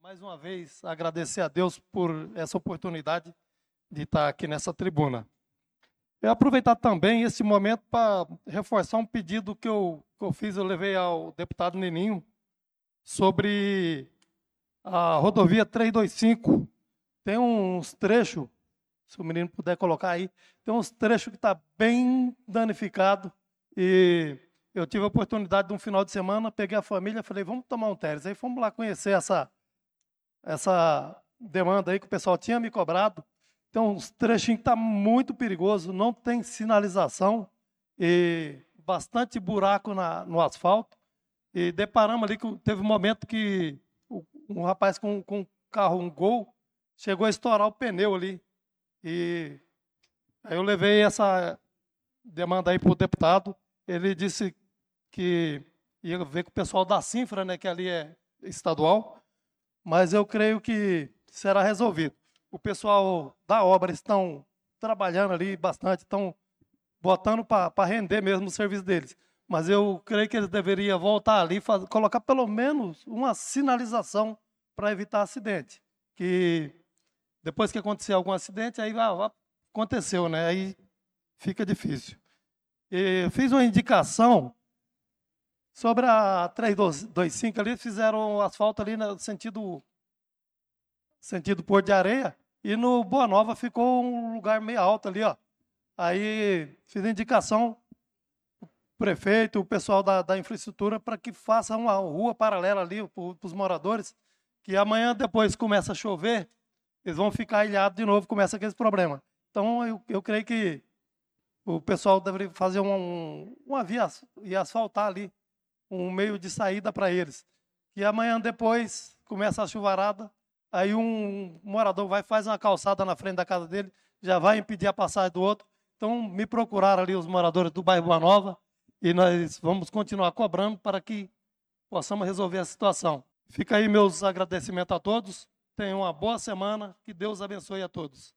Mais uma vez, agradecer a Deus por essa oportunidade de estar aqui nessa tribuna. Eu aproveitar também esse momento para reforçar um pedido que eu fiz, eu levei ao deputado Neninho, sobre a rodovia 325. Tem uns trechos, se o menino puder colocar aí, tem uns trechos que está bem danificado, e eu tive a oportunidade de um final de semana, peguei a família, falei, vamos tomar um térreo. Aí fomos lá conhecer essa demanda aí que o pessoal tinha me cobrado. Tem uns trechinhos que está muito perigoso, não tem sinalização e bastante buraco no asfalto. E deparamos ali que teve um momento que um rapaz com um carro, um Gol, chegou a estourar o pneu ali. E aí eu levei essa demanda aí para o deputado. Ele disse que ia ver com o pessoal da Sinfra, né, que ali é estadual, mas eu creio que será resolvido. O pessoal da obra estão trabalhando ali bastante, estão botando para render mesmo o serviço deles. Mas eu creio que eles deveriam voltar ali e colocar pelo menos uma sinalização para evitar acidente. Que depois que acontecer algum acidente, aí aconteceu, né? Aí fica difícil. E fiz uma indicação sobre a 325 ali, fizeram o asfalto ali no sentido Porto de Areia, e no Boa Nova ficou um lugar meio alto ali, ó. Aí fiz a indicação o prefeito, o pessoal da infraestrutura, para que faça uma rua paralela ali para os moradores, que amanhã depois começa a chover, eles vão ficar ilhados de novo, começa aqueles problemas. Então eu creio que o pessoal deveria fazer uma via e asfaltar ali, um meio de saída para eles. E amanhã depois começa a chuvarada, aí um morador faz uma calçada na frente da casa dele, já vai impedir a passagem do outro. Então me procuraram ali os moradores do bairro Boa Nova e nós vamos continuar cobrando para que possamos resolver a situação. Fica aí meus agradecimentos a todos. Tenham uma boa semana, que Deus abençoe a todos.